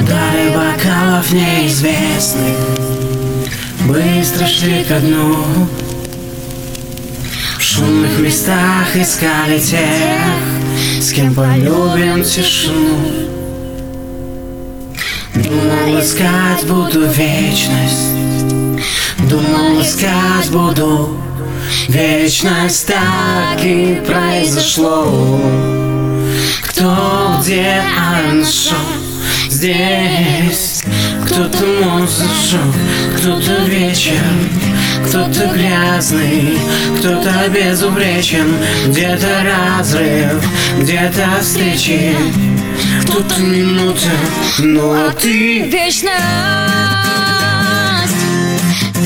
Удары бокалов неизвестных быстро шли ко дну. В шумных местах искали тех, с кем полюбим тишину. Думал, искать буду вечность, думал, искать буду вечность. Так и произошло. Кто где, а нашел здесь. Кто-то мост зажег, кто-то вечер, кто-то грязный, кто-то безупречен. Где-то разрыв, где-то встречи, кто-то минута, ну а ты вечная.